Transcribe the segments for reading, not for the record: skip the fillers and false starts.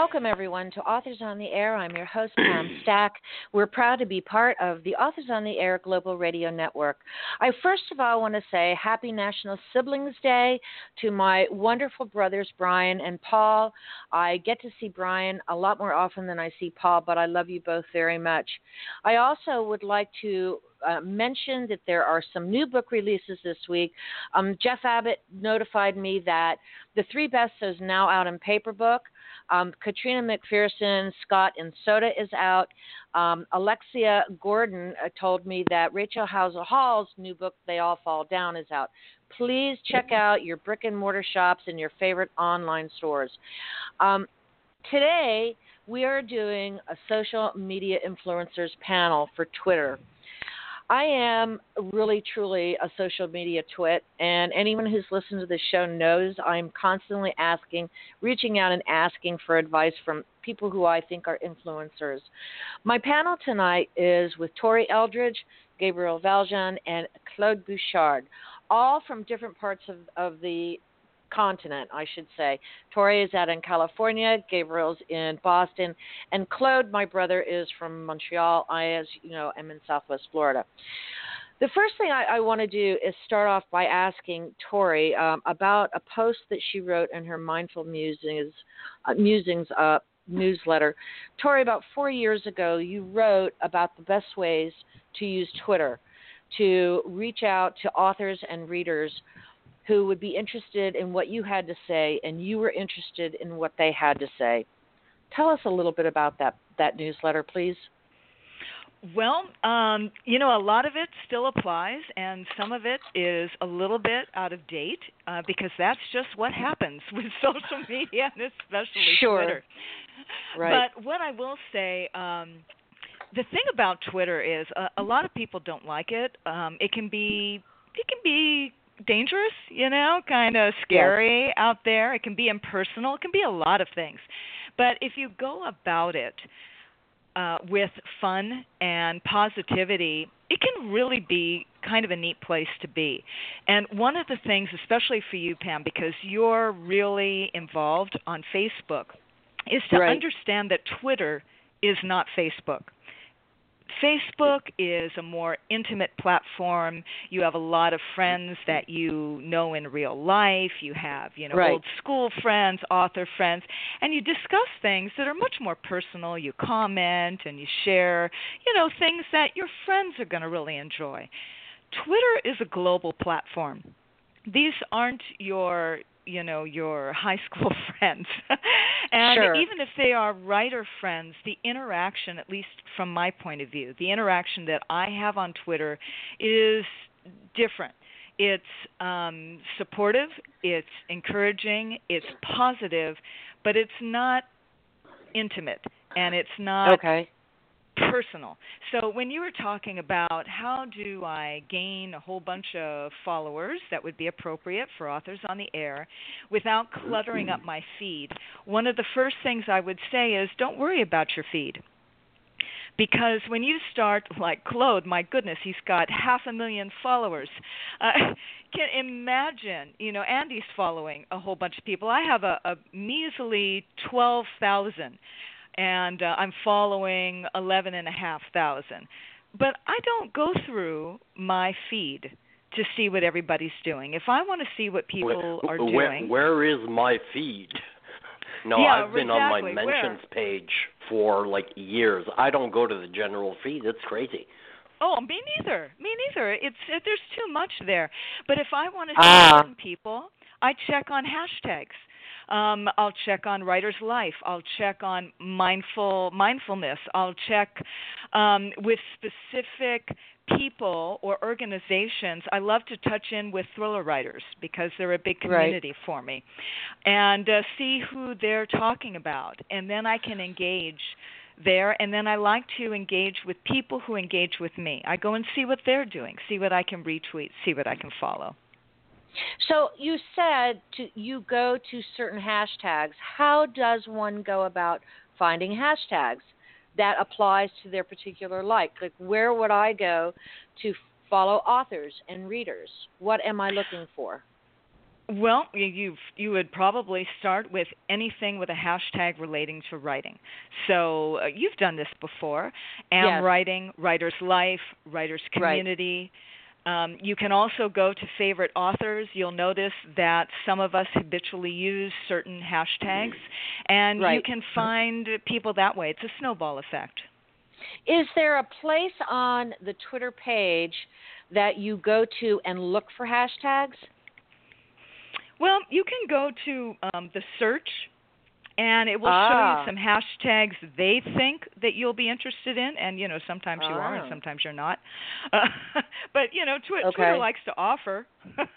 Welcome, everyone, to Authors on the Air. I'm your host, Pam Stack. We're proud to be part of the Authors on the Air Global Radio Network. I first of all want to say Happy National Siblings Day to my wonderful brothers, Brian and Paul. I get to see Brian a lot more often than I see Paul, but I love you both very much. I also would like to mention that there are some new book releases this week. Jeff Abbott notified me that The Three Best is now out in paper book. Katrina McPherson, Scott and Soda is out. Alexia Gordon told me that Rachel Hauser Hall's new book, They All Fall Down, is out. Please check out your brick and mortar shops and your favorite online stores. Today, we are doing a social media influencers panel for Twitter. I am really, truly a social media twit, and anyone who's listened to this show knows I'm constantly reaching out and asking for advice from people who I think are influencers. My panel tonight is with Tori Eldridge, Gabriel Valjean, and Claude Bouchard, all from different parts of the continent, I should say. Tori is out in California, Gabriel's in Boston, and Claude, my brother, is from Montreal. I, as you know, am in Southwest Florida. The first thing I want to do is start off by asking Tori about a post that she wrote in her Mindful Musings newsletter. Tori, about 4 years ago, you wrote about the best ways to use Twitter to reach out to authors and readers who would be interested in what you had to say, and you were interested in what they had to say. Tell us a little bit about that newsletter, please. Well, a lot of it still applies, and some of it is a little bit out of date because that's just what happens with social media, and especially Twitter. Right. But what I will say, the thing about Twitter is a lot of people don't like it. It can be dangerous, kind of scary out there. It can be impersonal. It can be a lot of things. But if you go about it with fun and positivity, it can really be kind of a neat place to be. And one of the things, especially for you, Pam, because you're really involved on Facebook, is to understand that Twitter is not Facebook. Facebook is a more intimate platform. You have a lot of friends that you know in real life. You have, old school friends, author friends, and you discuss things that are much more personal. You comment and you share, things that your friends are going to really enjoy. Twitter is a global platform. These aren't your high school friends. And even if they are writer friends, the interaction, at least from my point of view, the interaction that I have on Twitter is different. It's supportive, it's encouraging, it's positive, but it's not intimate, and it's not personal. So when you were talking about how do I gain a whole bunch of followers that would be appropriate for Authors on the Air without cluttering up my feed, one of the first things I would say is don't worry about your feed. Because when you start, like Claude, my goodness, he's got 500,000 followers. Can imagine, Andy's following a whole bunch of people. I have a measly 12,000. And I'm following 11,500. But I don't go through my feed to see what everybody's doing. If I want to see what people are doing... Where is my feed? No, I've been on my mentions page for years. I don't go to the general feed. It's crazy. Oh, me neither. There's too much there. But if I want to see certain people, I check on hashtags. I'll check on Writer's Life. I'll check on mindfulness. I'll check with specific people or organizations. I love to touch in with thriller writers because they're a big community for me, and see who they're talking about. And then I can engage there, and then I like to engage with people who engage with me. I go and see what they're doing, see what I can retweet, see what I can follow. So you said you go to certain hashtags. How does one go about finding hashtags that applies to their particular like where would I go to follow authors and readers? What am I looking for? Well, you would probably start with anything with a hashtag relating to writing. So you've done this before. Am Yes. Writing, Writer's Life, Writer's Community. Right. You can also go to favorite authors. You'll notice that some of us habitually use certain hashtags, and right. you can find people that way. It's a snowball effect. Is there a place on the Twitter page that you go to and look for hashtags? Well, you can go to the search, and it will show you some hashtags they think that you'll be interested in, and, sometimes you are and sometimes you're not. But, Twitter likes to offer.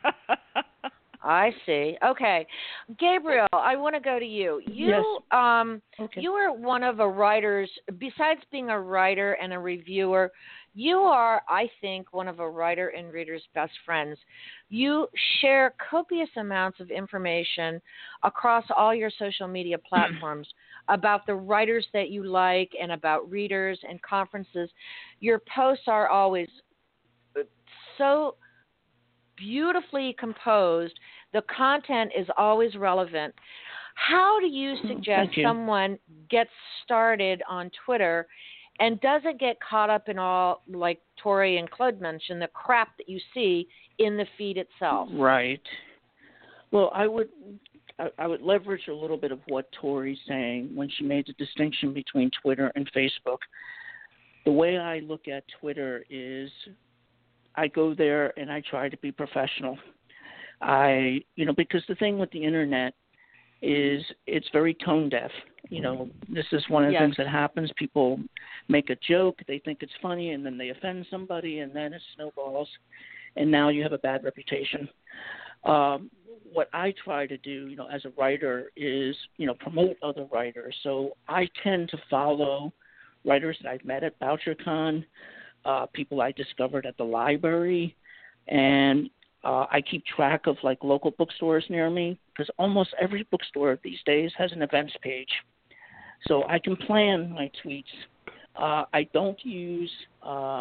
I see. Okay. Gabriel, I want to go to you. Yes. You are one of a writer's, besides being a writer and a reviewer, you are, I think, one of a writer and reader's best friends. You share copious amounts of information across all your social media platforms about the writers that you like and about readers and conferences. Your posts are always so beautifully composed. The content is always relevant. How do you suggest someone gets started on Twitter and doesn't get caught up in all, like Tori and Claude mentioned, the crap that you see in the feed itself? Right. Well, I would leverage a little bit of what Tori's saying when she made the distinction between Twitter and Facebook. The way I look at Twitter is I go there and I try to be professional. Because the thing with the internet is it's very tone deaf. This is one of the things that happens. People make a joke, they think it's funny, and then they offend somebody, and then it snowballs, and now you have a bad reputation. What I try to do, as a writer is, promote other writers. So I tend to follow writers that I've met at BoucherCon, people I discovered at the library, and I keep track of local bookstores near me because almost every bookstore these days has an events page. So I can plan my tweets. I don't use a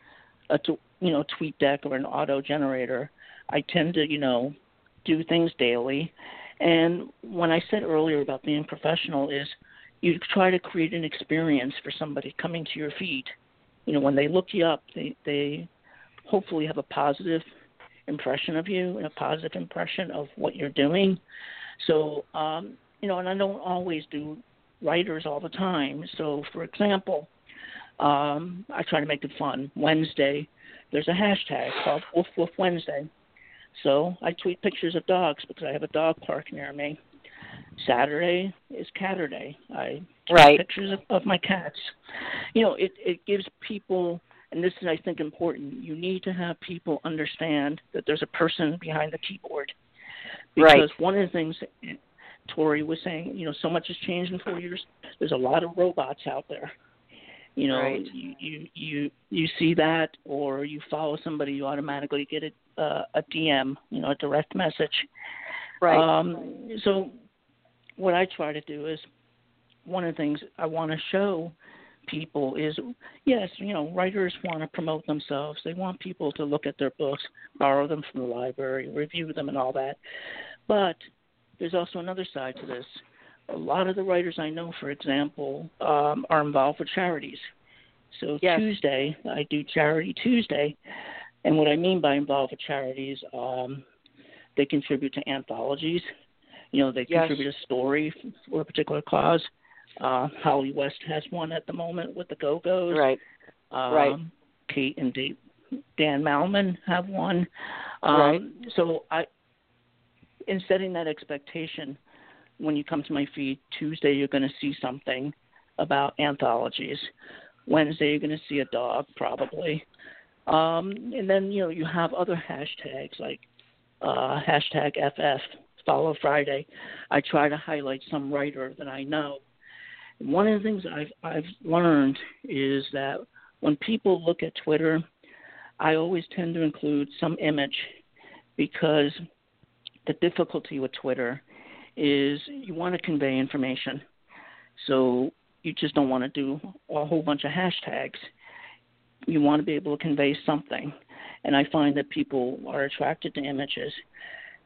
TweetDeck or an auto generator. I tend to do things daily. And when I said earlier about being professional is you try to create an experience for somebody coming to your feed. When they look you up, they hopefully have a positive impression of you and a positive impression of what you're doing. So, and I don't always do writers all the time. So, for example, I try to make it fun. Wednesday, there's a hashtag called Woof Woof Wednesday. So I tweet pictures of dogs because I have a dog park near me. Saturday is Catterday. I tweet pictures of my cats. It gives people, and this is, I think, important, you need to have people understand that there's a person behind the keyboard. Because one of the things Tori was saying, so much has changed in 4 years. There's a lot of robots out there. You see that, or you follow somebody, you automatically get a DM, a direct message. So what I try to do is, one of the things I want to show people is, yes, writers want to promote themselves. They want people to look at their books, borrow them from the library, review them and all that. But there's also another side to this. A lot of the writers I know, for example, are involved with charities. So Tuesday, I do Charity Tuesday. And what I mean by involved with charities, they contribute to anthologies. They contribute a story for a particular cause. Holly West has one at the moment with the Go-Go's. Kate and Dan Malman have one. So in setting that expectation, when you come to my feed, Tuesday you're going to see something about anthologies. Wednesday you're going to see a dog, probably. And then, you have other hashtags like hashtag FF, Follow Friday. I try to highlight some writer that I know. One of the things I've learned is that when people look at Twitter, I always tend to include some image because the difficulty with Twitter is you want to convey information. So you just don't want to do a whole bunch of hashtags. You want to be able to convey something. And I find that people are attracted to images.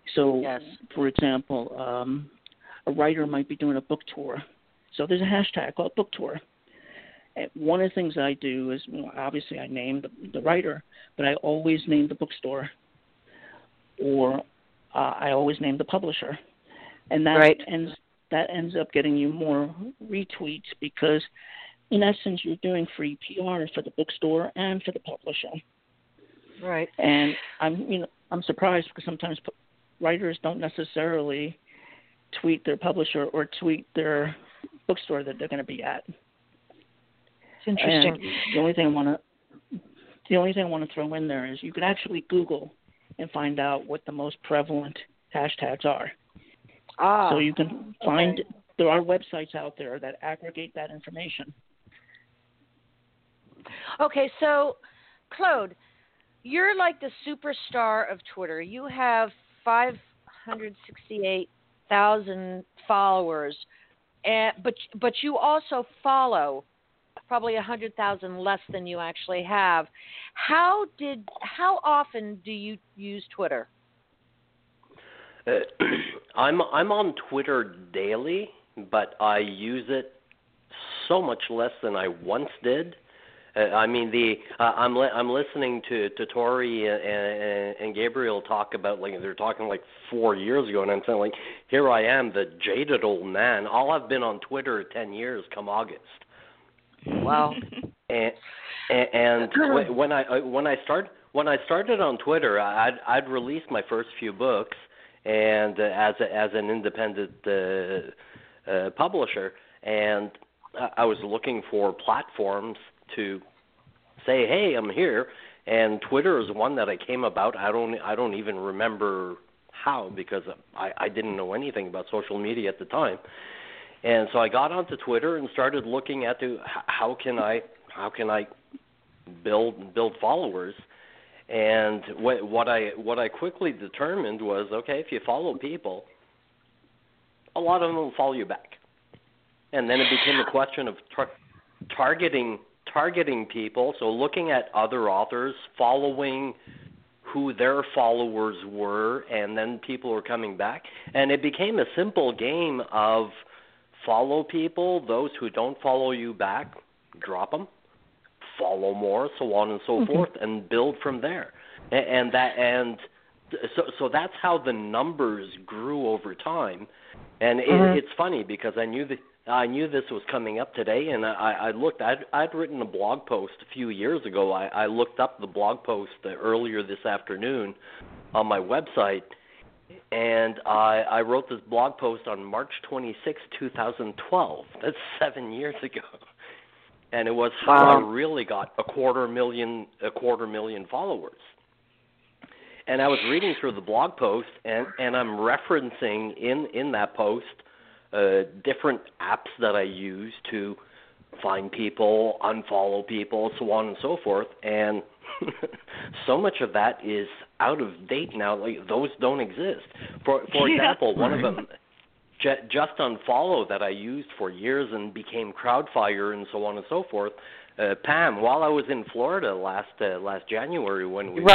So, yes. for example, a writer might be doing a book tour. So there's a hashtag called book tour. And one of the things I do is, obviously I name the writer, but I always name the bookstore, or I always name the publisher. And that ends up getting you more retweets because, in essence, you're doing free PR for the bookstore and for the publisher. Right. And I'm surprised because sometimes writers don't necessarily tweet their publisher or tweet their bookstore that they're going to be at. It's interesting. And the only thing I want to throw in there is you can actually Google and find out what the most prevalent hashtags are. So you can find there are websites out there that aggregate that information. Okay, so Claude, you're like the superstar of Twitter. You have 568,000 followers, but you also follow probably 100,000 less than you actually have. How often do you use Twitter? I'm on Twitter daily, but I use it so much less than I once did. I'm listening to Tori and Gabriel talk about, like, they're talking like 4 years ago, and I'm saying, like, here I am, the jaded old man. I'll have been on Twitter 10 years come August. Wow. And when I started on Twitter, I'd released my first few books, and as an independent publisher, and I was looking for platforms to say, hey, I'm here, and Twitter is one that I came about. I don't even remember how, because I didn't know anything about social media at the time. And so I got onto Twitter and started looking at how can I build followers. And what I quickly determined was, okay, if you follow people, a lot of them will follow you back. And then it became a question of targeting people, so looking at other authors, following who their followers were, and then people were coming back. And it became a simple game of follow people, those who don't follow you back, drop them, follow more, so on and so forth, and build from there. So that's how the numbers grew over time. And it's funny because I knew this was coming up today, and I looked. I'd written a blog post a few years ago. I looked up the blog post earlier this afternoon on my website, and I wrote this blog post on March 26, 2012. That's 7 years ago, and it was how I really got a quarter million followers. And I was reading through the blog post, and I'm referencing in that post different apps that I use to find people, unfollow people, so on and so forth. And so much of that is out of date now. Like, those don't exist. For example, one of them, Just Unfollow, that I used for years and became Crowdfire and so on and so forth. Pam, while I was in Florida last January when we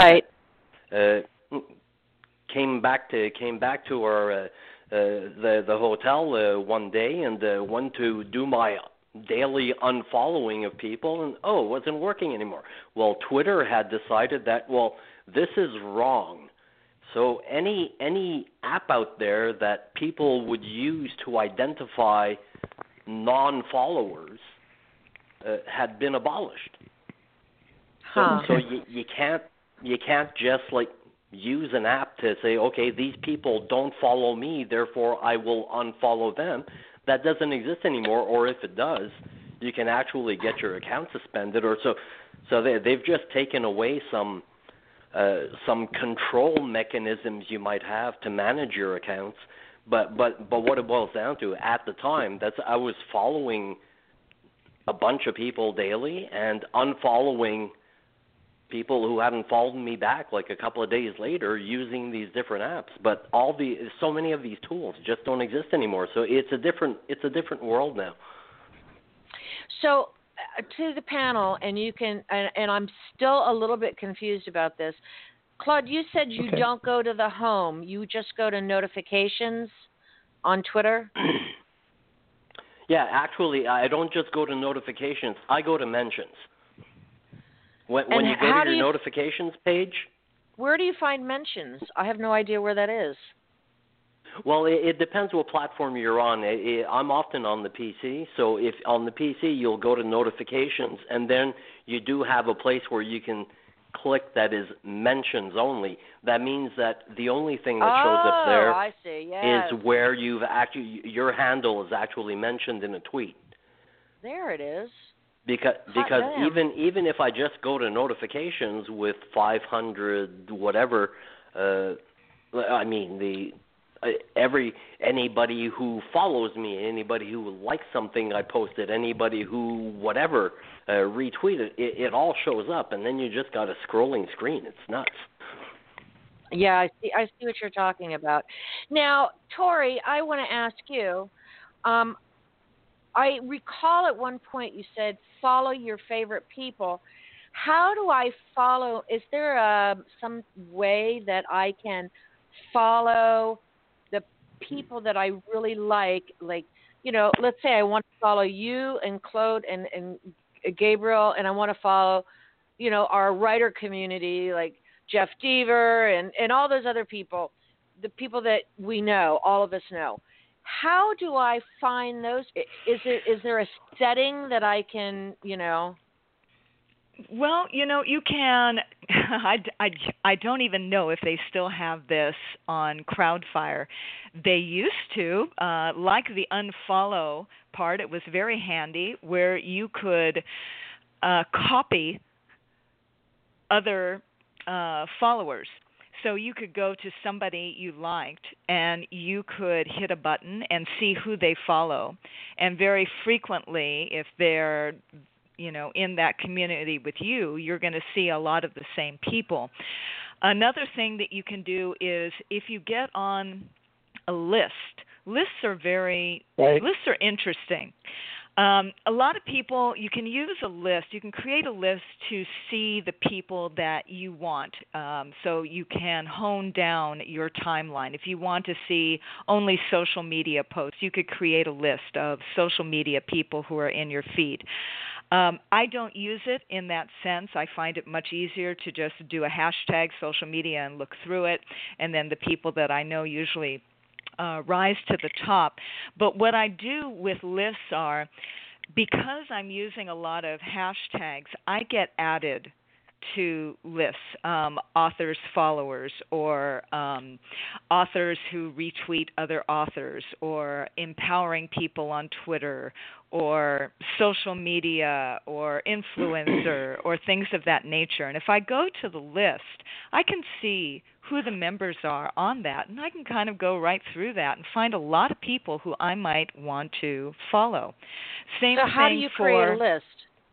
came back to our the hotel one day and went to do my daily unfollowing of people, and it wasn't working anymore. Well, Twitter had decided that, this is wrong. So any app out there that people would use to identify non-followers had been abolished. So you can't just use an app to say, okay, these people don't follow me, therefore I will unfollow them. That doesn't exist anymore. Or if it does, you can actually get your account suspended. So they've just taken away some control mechanisms you might have to manage your accounts. But what it boils down to, at the time, I was following a bunch of people daily and unfollowing people who hadn't followed me back like a couple of days later using these different apps. But so many of these tools just don't exist anymore. So it's a different world now. So to the panel, and you can, and I'm still a little bit confused about this. Claude, you said you don't go to the home. You just go to notifications on Twitter? Yeah, actually, I don't just go to notifications. I go to mentions. When you go to your notifications page. Where do you find mentions? I have no idea where that is. Well, it depends what platform you're on. I'm often on the PC, so if on the PC you'll go to notifications, and then you do have a place where you can click that is mentions only. That means that the only thing that shows up there is where your handle is actually mentioned in a tweet. There it is. Because even if I just go to notifications with 500 whatever, anybody who follows me, anybody who likes something I posted, anybody who whatever retweeted, it all shows up, and then you just got a scrolling screen. It's nuts. Yeah, I see what you're talking about. Now, Tori, I want to ask you. I recall at one point you said follow your favorite people. How do I follow? Is there some way that I can follow the people that I really like? Like, let's say I want to follow you and Claude and Gabriel, and I want to follow, our writer community like Jeff Deaver and all those other people, the people that we know, all of us know. How do I find those? Is there a setting that I can, Well, you can. I don't even know if they still have this on Crowdfire. They used to, like the unfollow part. It was very handy where you could copy other followers. So you could go to somebody you liked and you could hit a button and see who they follow. And very frequently, if they're in that community with you, you're going to see a lot of the same people. Another thing that you can do is if you get on a list, lists are interesting. A lot of people, you can use a list. You can create a list to see the people that you want. So you can hone down your timeline. If you want to see only social media posts, you could create a list of social media people who are in your feed. I don't use it in that sense. I find it much easier to just do a hashtag social media and look through it, and then the people that I know usually rise to the top. But what I do with lists are, because I'm using a lot of hashtags, I get added to lists, authors' followers, or authors who retweet other authors, or empowering people on Twitter, or social media, or influencer, or things of that nature. And if I go to the list, I can see who the members are on that, and I can kind of go right through that and find a lot of people who I might want to follow. So how do you create a list?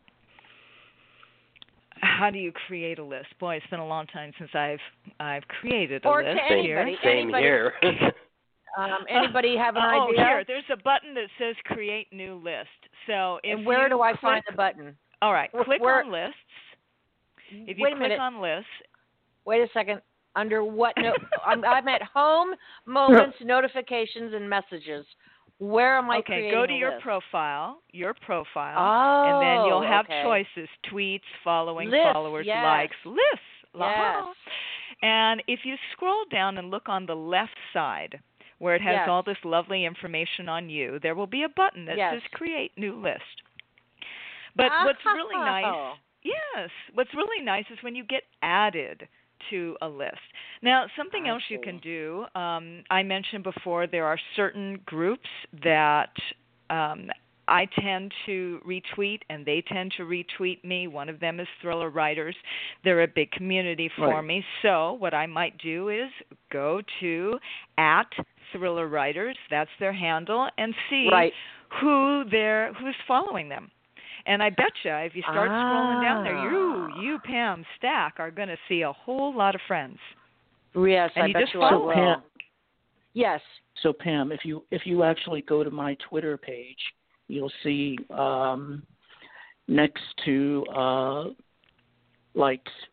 How do you create a list? Boy, it's been a long time since I've created a or list. To anybody, Same here. Anybody have an idea? Oh, here. There's a button that says Create New List. So where do I find the button? All right, click on Lists. If you click on Lists. Wait a second. Under what? I'm at Home, Moments, Notifications, and Messages. Where am I creating go to your profile, and then you'll have choices: tweets, following, followers, likes, lists. Yes. And if you scroll down and look on the left side, where it has all this lovely information on you, there will be a button that says Create New List. But what's really nice, what's really nice is when you get added to a list. Now, something else you can do, I mentioned before, there are certain groups that I tend to retweet, and they tend to retweet me. One of them is Thriller Writers. They're a big community for me. So what I might do is go to @Thriller Writers, that's their handle, and see who's following them. And I bet you, if you start scrolling down there, you, Pam Stack, are going to see a whole lot of friends. Yes, and I bet you I will. Pam, yes. So Pam, if you actually go to my Twitter page, you'll see next to likes,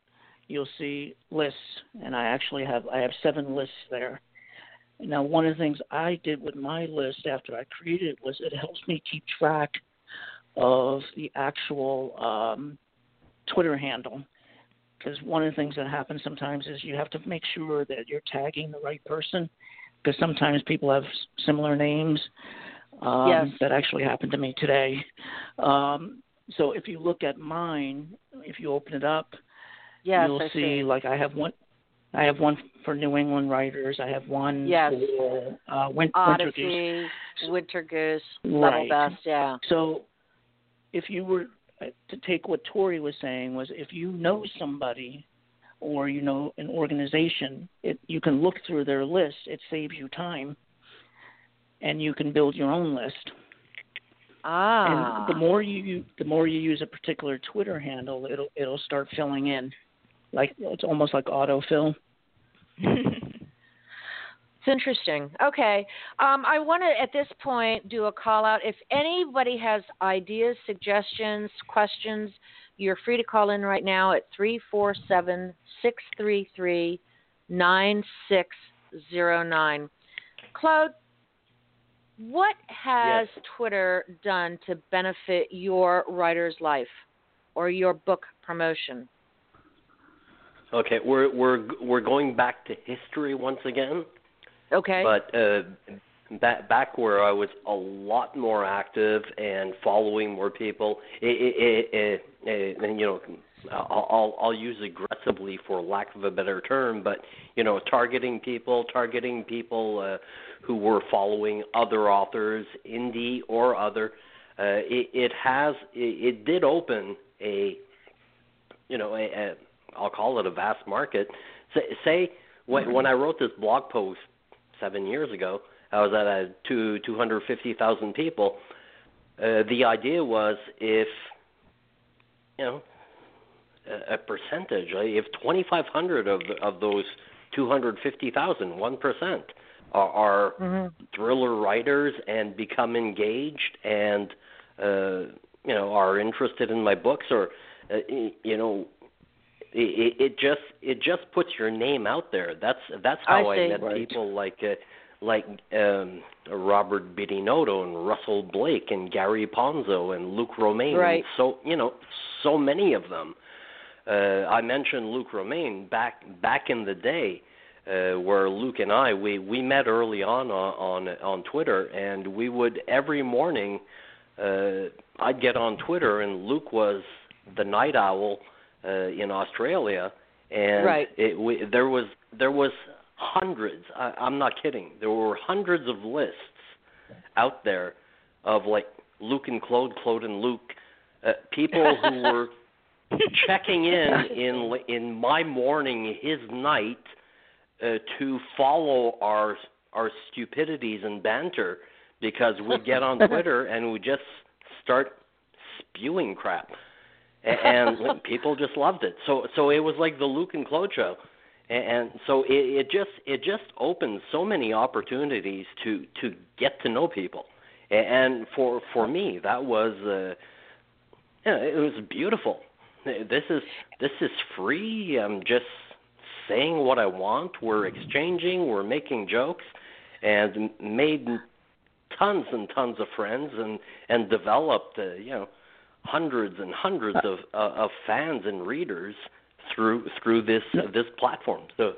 you'll see lists, and I have 7 lists there. Now, one of the things I did with my list after I created it was it helps me keep track of the actual Twitter handle. Because one of the things that happens sometimes is you have to make sure that you're tagging the right person, because sometimes people have similar names. Yes. That actually happened to me today. So if you look at mine, if you open it up, you'll see, like I have one for New England writers. I have one for Winter Goose. Winter Goose, right. Level Best, yeah. So if you were to take what Tori was saying, was if you know somebody or you know an organization, you can look through their list. It saves you time, and you can build your own list. And the more you use a particular Twitter handle, it'll start filling in, like it's almost like autofill. It's interesting. Okay. I want to, at this point, do a call out. If anybody has ideas, suggestions, questions, you're free to call in right now at 347-633-9609. Claude, what has Twitter done to benefit your writer's life or your book promotion? Okay, we're going back to history once again. Okay. But back where I was a lot more active and following more people, and I'll use aggressively for lack of a better term, but targeting people who were following other authors, indie or other. It did open I'll call it a vast market. Say when I wrote this blog post 7 years ago, I was at 250,000 people. The idea was if a percentage, if 2,500 of those 250,000, 1%, are thriller writers and become engaged and are interested in my books, or it just puts your name out there. That's how I met people like Robert Bidinotto and Russell Blake and Gary Ponzo and Luke Romaine. Right. So so many of them. I mentioned Luke Romaine back in the day, where Luke and I we met early on Twitter, and we would every morning. I'd get on Twitter, and Luke was the night owl in Australia, and there was hundreds. I'm not kidding. There were hundreds of lists out there of like Luke and Claude, Claude and Luke, people who were checking in my morning, his night, to follow our stupidities and banter, because we get on Twitter and we just start spewing crap. And people just loved it. So it was like the Luke and Claude show, and so it just opened so many opportunities to get to know people. And for me, that was it was beautiful. This is free. I'm just saying what I want. We're exchanging. We're making jokes, and made tons and tons of friends, and developed hundreds and hundreds of fans and readers through this platform. So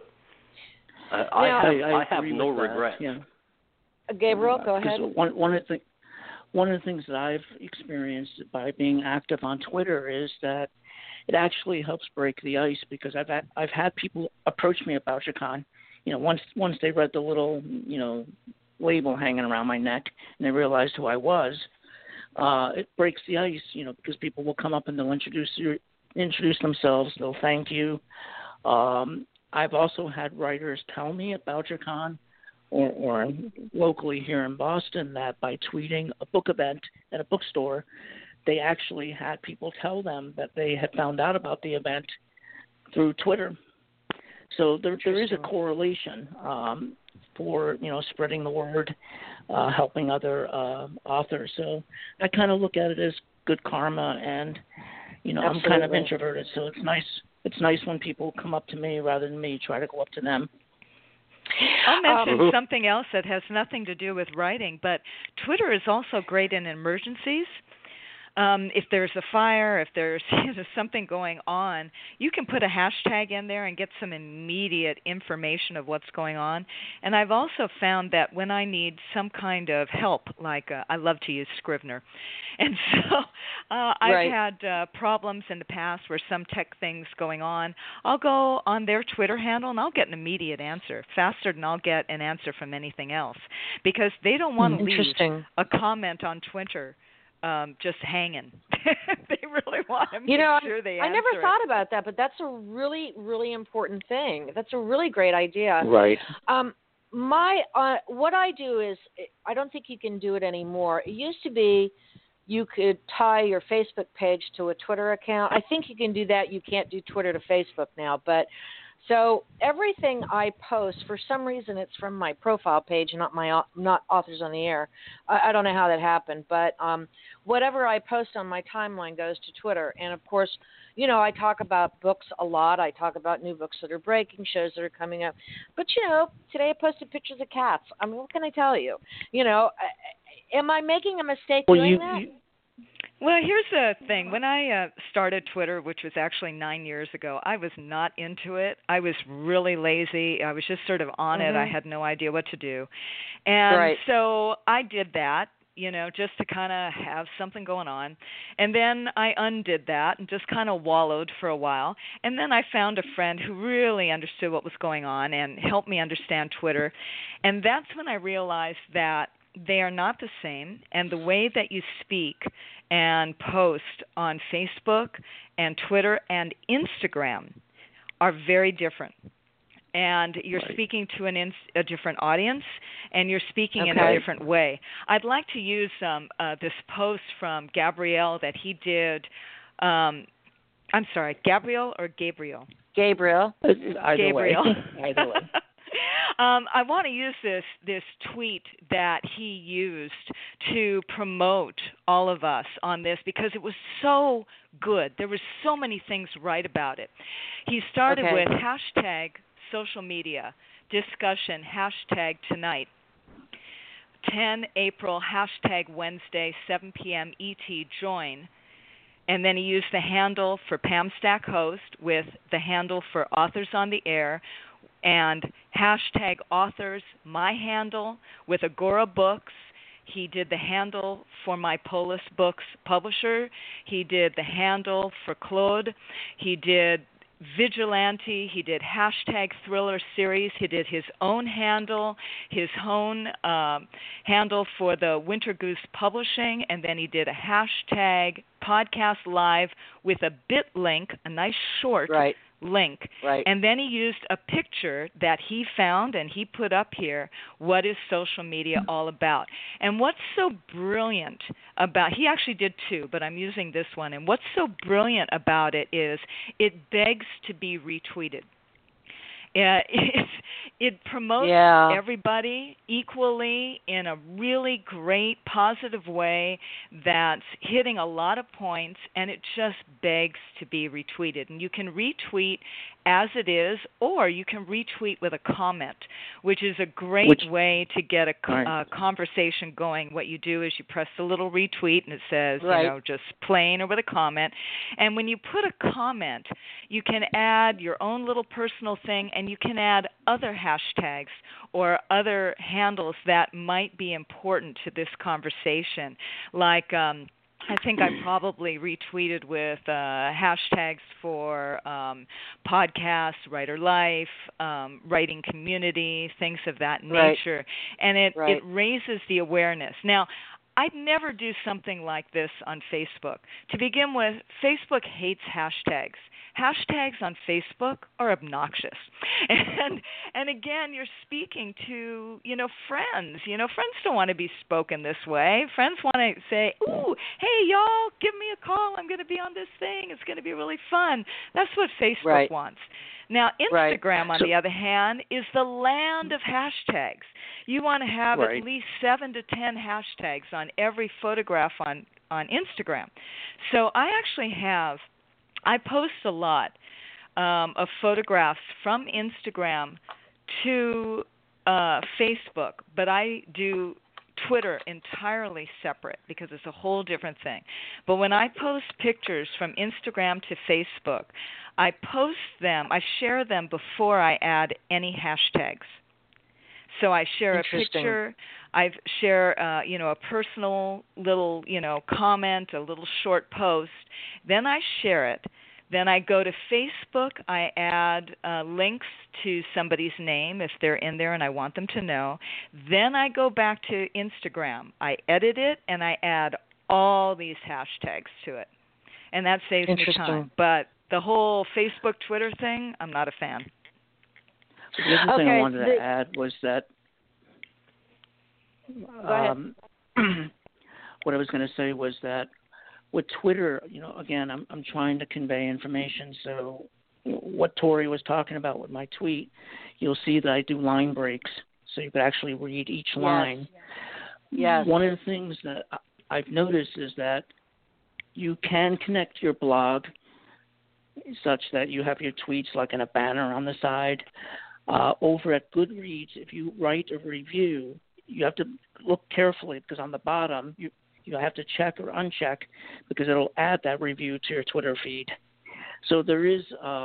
I have no regrets. Yeah. Gabriel, go ahead. One of the things that I've experienced by being active on Twitter is that it actually helps break the ice, because I've had people approach me about BoucherCon. Once they read the little label hanging around my neck and they realized who I was. It breaks the ice, because people will come up and they'll introduce themselves. They'll thank you. I've also had writers tell me about BoucherCon or locally here in Boston that by tweeting a book event at a bookstore, they actually had people tell them that they had found out about the event through Twitter. So there is a correlation for spreading the word, helping other authors. So I kind of look at it as good karma, and I'm kind of introverted, so it's nice it's nice when people come up to me rather than me try to go up to them. I'll mention something else that has nothing to do with writing, but Twitter is also great in emergencies. If there's a fire, if there's something going on, you can put a hashtag in there and get some immediate information of what's going on. And I've also found that when I need some kind of help, like I love to use Scrivener, and so I've had problems in the past where some tech thing's going on. I'll go on their Twitter handle and I'll get an immediate answer, faster than I'll get an answer from anything else, because they don't want to leave a comment on Twitter just hanging. They really want to make sure they answer I never thought about that, but that's a really, really important thing. That's a really great idea. Right. What I do is, I don't think you can do it anymore. It used to be you could tie your Facebook page to a Twitter account. I think you can do that. You can't do Twitter to Facebook now, but so everything I post, for some reason, it's from my profile page, not Authors on the Air. I don't know how that happened, but whatever I post on my timeline goes to Twitter. And of course, I talk about books a lot. I talk about new books that are breaking, shows that are coming up. But today I posted pictures of cats. I mean, what can I tell you? Am I making a mistake doing that? Well, here's the thing. When I started Twitter, which was actually 9 years ago, I was not into it. I was really lazy. I was just sort of on it. I had no idea what to do. And so I did that, just to kind of have something going on. And then I undid that and just kind of wallowed for a while. And then I found a friend who really understood what was going on and helped me understand Twitter. And that's when I realized that they are not the same, and the way that you speak and post on Facebook and Twitter and Instagram are very different. And you're speaking to a different audience, and you're speaking in a different way. I'd like to use this post from Gabrielle that he did. I'm sorry, Gabriel or Gabriel? Gabriel. Either way. Either way. I want to use this tweet that he used to promote all of us on this because it was so good. There were so many things right about it. He started with hashtag social media discussion, hashtag tonight, 10 April, hashtag Wednesday, 7 p.m. ET, join. And then he used the handle for Pam Stack Host with the handle for Authors on the Air, and hashtag authors, my handle, with Agora Books. He did the handle for My Polis Books publisher. He did the handle for Claude. He did Vigilante. He did hashtag Thriller Series. He did his own handle, his own handle for the Winter Goose Publishing, and then he did a hashtag podcast live with a bit link, a nice short link. And then he used a picture that he found and he put up here, what is social media all about? And what's so brilliant about, he actually did two, but I'm using this one, and what's so brilliant about it is it begs to be retweeted. It promotes everybody equally in a really great, positive way that's hitting a lot of points, and it just begs to be retweeted. And you can retweet as it is, or you can retweet with a comment, which is a great way to get a conversation going. What you do is you press the little retweet, and it says, just plain or with a comment. And when you put a comment, you can add your own little personal thing, and you can add other hashtags or other handles that might be important to this conversation, like I think I probably retweeted with hashtags for podcasts, writer life, writing community, things of that nature. And it raises the awareness. Now, I'd never do something like this on Facebook. To begin with, Facebook hates hashtags. Hashtags on Facebook are obnoxious. And again, you're speaking to, friends. Friends don't want to be spoken this way. Friends want to say, ooh, hey, y'all, give me a call. I'm going to be on this thing. It's going to be really fun. That's what Facebook wants. Now, Instagram, on the other hand, is the land of hashtags. You want to have at least 7 to 10 hashtags on every photograph on Instagram. So I post a lot of photographs from Instagram to Facebook, but I do Twitter entirely separate because it's a whole different thing. But when I post pictures from Instagram to Facebook, I post them, I share them before I add any hashtags. So I share a picture, I share, a personal little, comment, a little short post. Then I share it. Then I go to Facebook. I add links to somebody's name if they're in there and I want them to know. Then I go back to Instagram. I edit it and I add all these hashtags to it. And that saves me time. But the whole Facebook, Twitter thing, I'm not a fan. The other thing I wanted to add was that what I was going to say was that with Twitter, again, I'm trying to convey information. So what Tori was talking about with my tweet, you'll see that I do line breaks, so you could actually read each line. Yes. One of the things that I've noticed is that you can connect your blog such that you have your tweets like in a banner on the side. Over at Goodreads, if you write a review, you have to look carefully because on the bottom you have to check or uncheck because it'll add that review to your Twitter feed. So there is,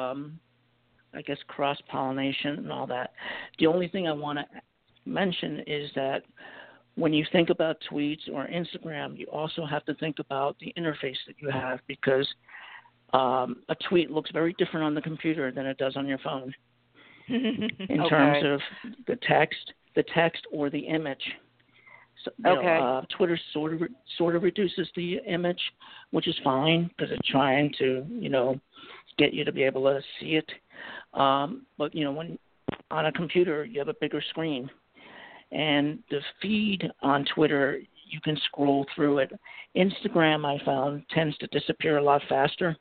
cross-pollination and all that. The only thing I want to mention is that when you think about tweets or Instagram, you also have to think about the interface that you have because a tweet looks very different on the computer than it does on your phone in terms of the text or the image. So, Twitter sort of reduces the image, which is fine because it's trying to, get you to be able to see it. But, when on a computer, you have a bigger screen. And the feed on Twitter, you can scroll through it. Instagram, I found, tends to disappear a lot faster.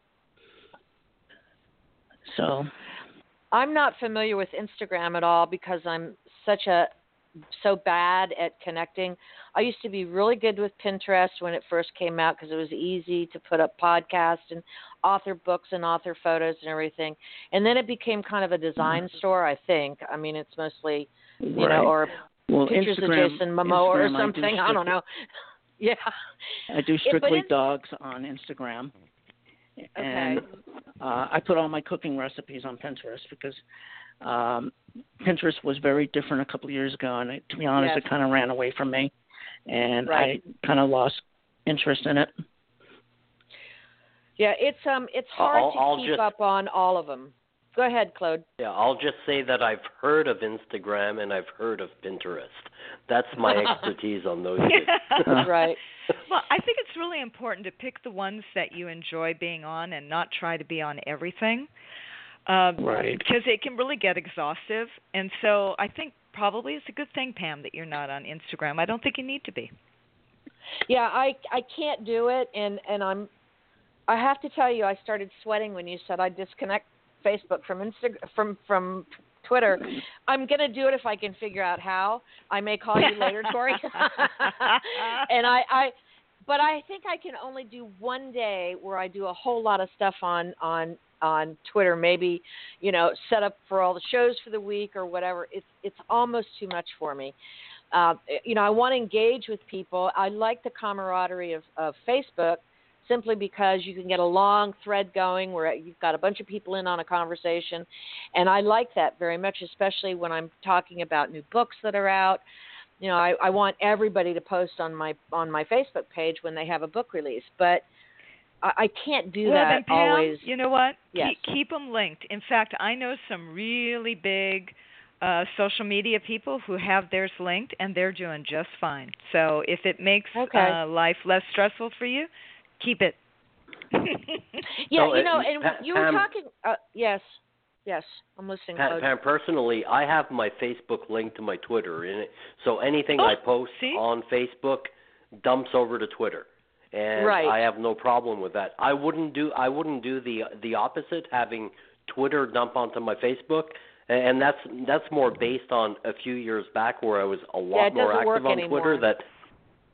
So I'm not familiar with Instagram at all because I'm so bad at connecting. I used to be really good with Pinterest when it first came out because it was easy to put up podcasts and author books and author photos and everything. And then it became kind of a design store, I think. I mean, it's mostly, or pictures of Jason Momoa or something. I don't know. Yeah. I do strictly dogs on Instagram. And I put all my cooking recipes on Pinterest because Pinterest was very different a couple of years ago, and to be honest, it kind of ran away from me, and I kind of lost interest in it. Yeah, it's hard to keep up on all of them. Go ahead, Claude. Yeah, I'll just say that I've heard of Instagram and I've heard of Pinterest. That's my expertise on those two. Right. Well, I think it's really important to pick the ones that you enjoy being on and not try to be on everything. Right. Because it can really get exhaustive. And so I think probably it's a good thing, Pam, that you're not on Instagram. I don't think you need to be. Yeah, I can't do it, and I have to tell you, I started sweating when you said I disconnect Facebook from Twitter. I'm going to do it if I can figure out how. I may call you later, Tori. And but I think I can only do one day where I do a whole lot of stuff on Twitter, maybe, set up for all the shows for the week or whatever. It's almost too much for me. I want to engage with people. I like the camaraderie of Facebook simply because you can get a long thread going where you've got a bunch of people in on a conversation. And I like that very much, especially when I'm talking about new books that are out. I want everybody to post on my Facebook page when they have a book release, but I can't do that then, Pam, always. You know what? Yes. Keep them linked. In fact, I know some really big social media people who have theirs linked, and they're doing just fine. So if it makes life less stressful for you, keep it. Yeah, and you were talking. Yes, I'm listening. Pam, personally, I have my Facebook linked to my Twitter in it, so anything I post on Facebook dumps over to Twitter. And I have no problem with that. I wouldn't do the opposite, having Twitter dump onto my Facebook, and that's more based on a few years back where I was a lot more active on Twitter.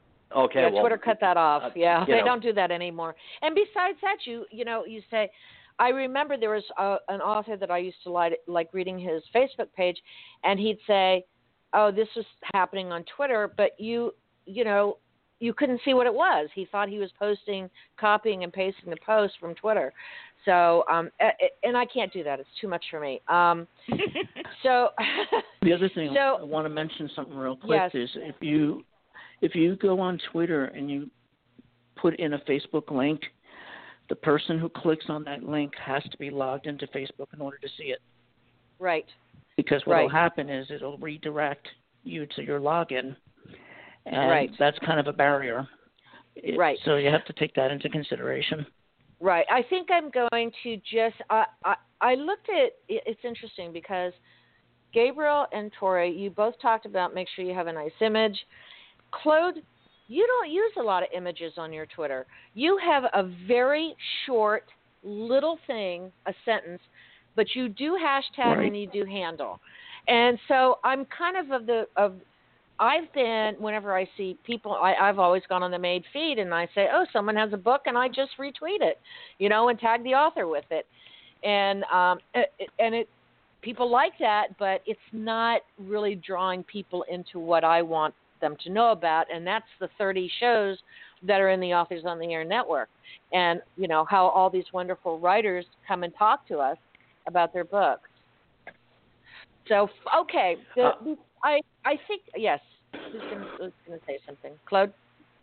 Twitter cut that off. They don't do that anymore. And besides that, you say, I remember there was an author that I used to like reading his Facebook page, and he'd say, "Oh, this was happening on Twitter," but you couldn't see what it was. He thought he was copying and pasting the post from Twitter. So, and I can't do that. It's too much for me. So the other thing I want to mention something real quick is if you go on Twitter and you put in a Facebook link, the person who clicks on that link has to be logged into Facebook in order to see it. Right. Because what will happen is it'll redirect you to your login, and that's kind of a barrier. Right. So you have to take that into consideration. Right. I think I'm going to just I looked at it's interesting because Gabriel and Tori, you both talked about make sure you have a nice image. Claude, you don't use a lot of images on your Twitter. You have a very short little thing, a sentence, but you do hashtag and you do handle. And so I'm kind of I've been, whenever I see people, I've always gone on the Made feed and I say, oh, someone has a book, and I just retweet it, and tag the author with it. And people like that, but it's not really drawing people into what I want them to know about, and that's the 30 shows that are in the Authors on the Air network. And, how all these wonderful writers come and talk to us about their books. So, okay, I think, yes. Who's going to say something? Claude?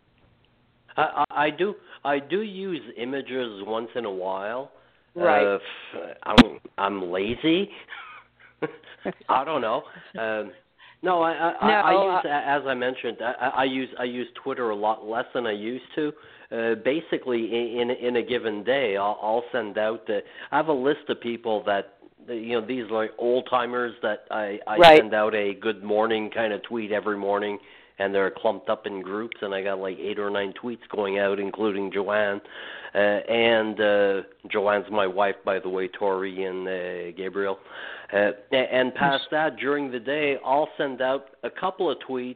I do use images once in a while. Right. I'm lazy. I don't know. No, I use, as I mentioned, I use Twitter a lot less than I used to. Basically, in a given day, I'll send out I have a list of people that, these are like old timers that I send out a good morning kind of tweet every morning, and they're clumped up in groups, and I got like 8 or 9 tweets going out, including Joanne. And Joanne's my wife, by the way, Tori and Gabriel. And past that, during the day, I'll send out a couple of tweets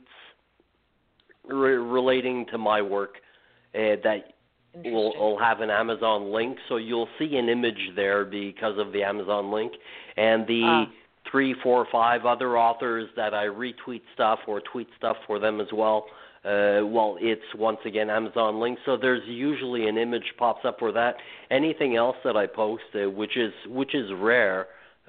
relating to my work that will have an Amazon link. So you'll see an image there because of the Amazon link. And the 3, 4, 5 other authors that I retweet stuff or tweet stuff for them as well, it's once again Amazon link. So there's usually an image pops up for that. Anything else that I post, which is rare,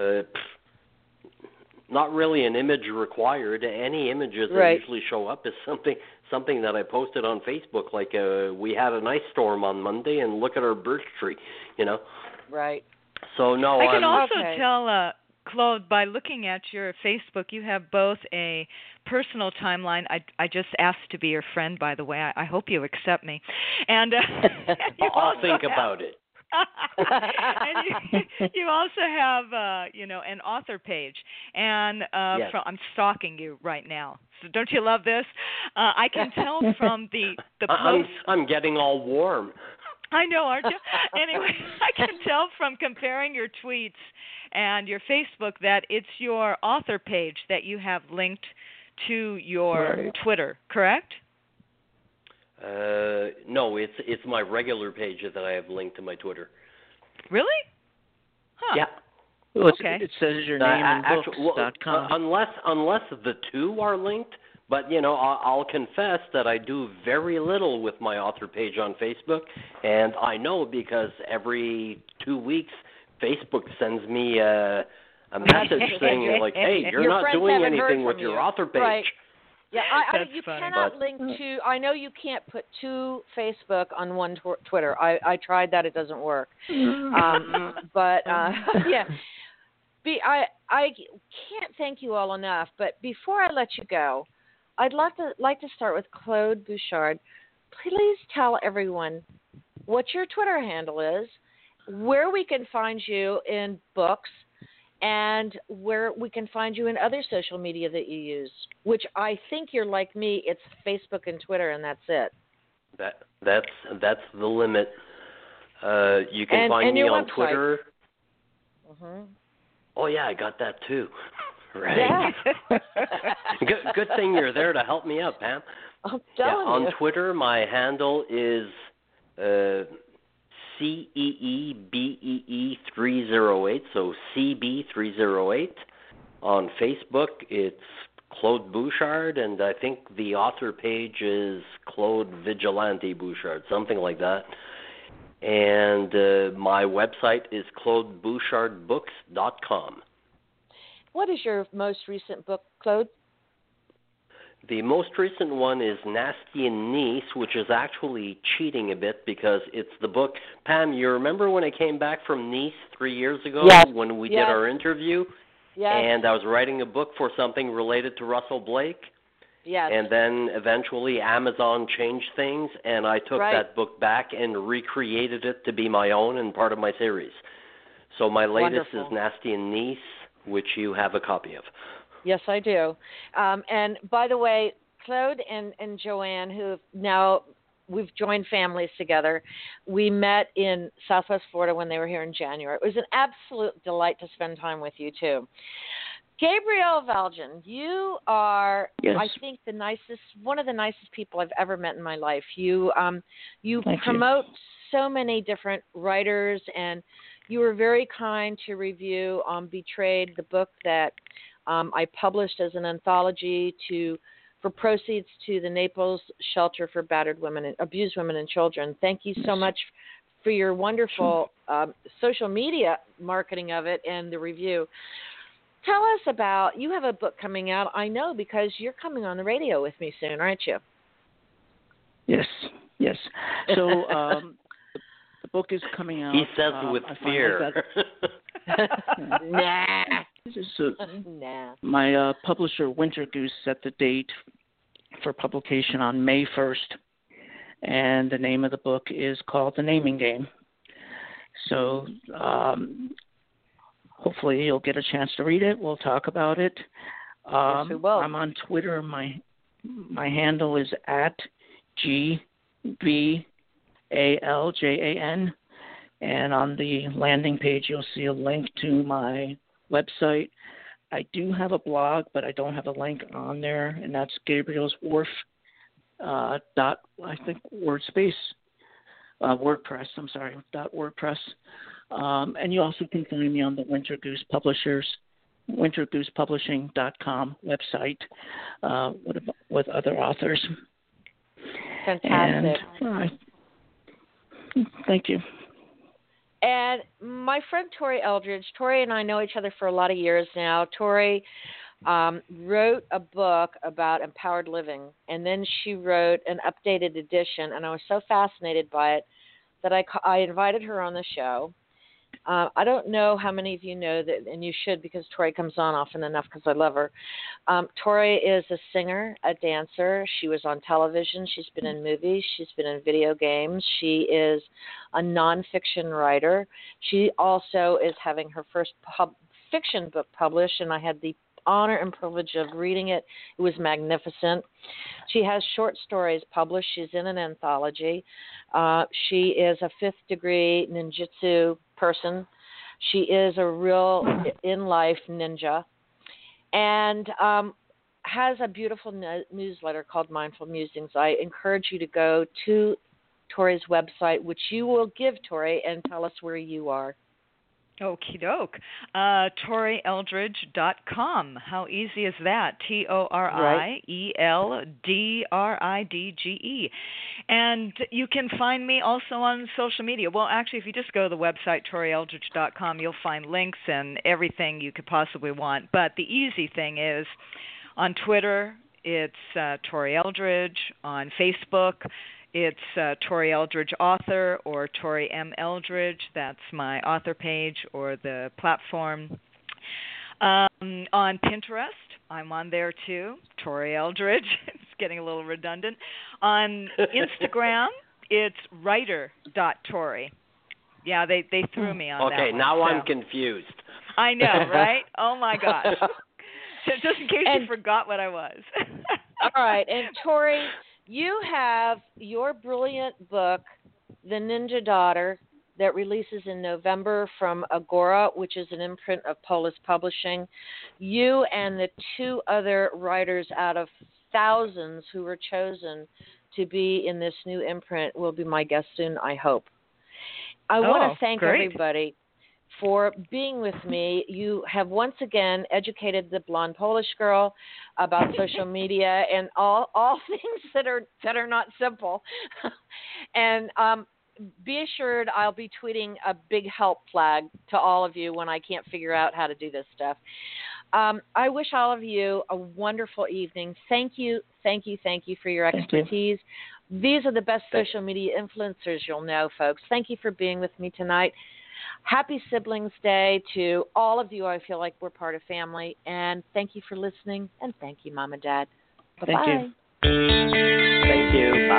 not really an image required. Any images that usually show up is something that I posted on Facebook, like we had an ice storm on Monday, and look at our birch tree, Right. So no, I can also tell, Claude, by looking at your Facebook, you have both a personal timeline. I just asked to be your friend, by the way. I hope you accept me. And I'll think about it. And you also have, an author page, and I'm stalking you right now. So don't you love this? I can tell from the post. I'm getting all warm. I know, aren't you? Anyway, I can tell from comparing your tweets and your Facebook that it's your author page that you have linked to your Twitter, correct? No, it's my regular page that I have linked to my Twitter. Really? Huh. Yeah. Well, okay. It says your name and books.com. Unless the two are linked, but I'll confess that I do very little with my author page on Facebook, and I know because every 2 weeks Facebook sends me a message saying like, "Hey, you're not doing anything with your author page." Right. Yeah, you funny. cannot link to. I know you can't put 2 Facebook on one Twitter. I tried that; it doesn't work. But yeah, I can't thank you all enough. But before I let you go, I'd like to start with Claude Bouchard. Please tell everyone what your Twitter handle is, where we can find you in books, and where we can find you in other social media that you use, which I think you're like me. It's Facebook and Twitter, and that's it. That's the limit. You can find me on website. Twitter. Mm-hmm. Oh, yeah, I got that too. Right. Yeah. Good thing you're there to help me out, Pam. I'm telling you. On Twitter, my handle is CEEBEE308, so CB308. On Facebook, it's Claude Bouchard, and I think the author page is Claude Vigilante Bouchard, something like that. And my website is ClaudeBouchardBooks.com. What is your most recent book, Claude? The most recent one is Nasty in Nice, which is actually cheating a bit because it's the book. Pam, you remember when I came back from Nice 3 years ago when we did our interview? Yes. And I was writing a book for something related to Russell Blake. Yes. And then eventually Amazon changed things, and I took that book back and recreated it to be my own and part of my series. So my latest is Nasty in Nice, which you have a copy of. Yes, I do. And by the way, Claude and Joanne, who now we've joined families together, we met in Southwest Florida when they were here in January. It was an absolute delight to spend time with you, too. Gabrielle Valjean, you are, I think, one of the nicest people I've ever met in my life. You promote so many different writers, and you were very kind to review Betrayed, the book that I published as an anthology for proceeds to the Naples Shelter for Battered Women and Abused Women and Children. Thank you so much for your wonderful social media marketing of it and the review. Tell us about, you have a book coming out, I know, because you're coming on the radio with me soon, aren't you? Yes. So the book is coming out. He says with fear. Nah. My publisher, Winter Goose, set the date for publication on May 1st, and the name of the book is called The Naming Game. So hopefully you'll get a chance to read it. We'll talk about it. Yes, we will. I'm on Twitter. My handle is at GBALJAN, and on the landing page you'll see a link to my website. I do have a blog, but I don't have a link on there, and that's Gabriel's Wharf WordPress. And you also can find me on the Winter Goose WinterGoosePublishing.com website with other authors. Fantastic. And, thank you. And my friend Tori Eldridge, Tori and I know each other for a lot of years now. Tori wrote a book about empowered living, and then she wrote an updated edition, and I was so fascinated by it that I invited her on the show. I don't know how many of you know that, and you should because Tori comes on often enough because I love her. Tori is a singer, a dancer. She was on television. She's been in movies. She's been in video games. She is a nonfiction writer. She also is having her first fiction book published, and I had the honor and privilege of reading it. It was magnificent. She has short stories published. She's in an anthology. She is a 5th degree ninjutsu person. She is a real in-life ninja, and has a beautiful newsletter called Mindful Musings. I encourage you to go to Tori's website, which you will give Tori, and tell us where you are. Okie doke. ToriEldridge.com. How easy is that? ToriEldridge. And you can find me also on social media. Well, actually, if you just go to the website, ToriEldridge.com, you'll find links and everything you could possibly want. But the easy thing is on Twitter, it's Tori Eldridge. On Facebook, it's Tori Eldridge Author or Tori M. Eldridge. That's my author page or the platform. On Pinterest, I'm on there too, Tori Eldridge. It's getting a little redundant. On Instagram, it's writer.tori. Yeah, they threw me on that one. Okay, now I'm confused. I know, right? Oh, my gosh. Just in case you forgot what I was. All right, and Tori, you have your brilliant book, The Ninja Daughter, that releases in November from Agora, which is an imprint of Polis Publishing. You and the 2 other writers out of thousands who were chosen to be in this new imprint will be my guests soon, I hope. I want to thank great. everybody for being with me. You have once again educated the blonde Polish girl about social media and all things that are not simple. And be assured I'll be tweeting a big help flag to all of you when I can't figure out how to do this stuff. I wish all of you a wonderful evening. Thank you for your expertise. These are the best social media influencers you'll know, folks. Thank you for being with me tonight. Happy Siblings Day to all of you. I feel like we're part of family. And thank you for listening. And thank you, Mom and Dad. Bye-bye. Thank you. Thank you.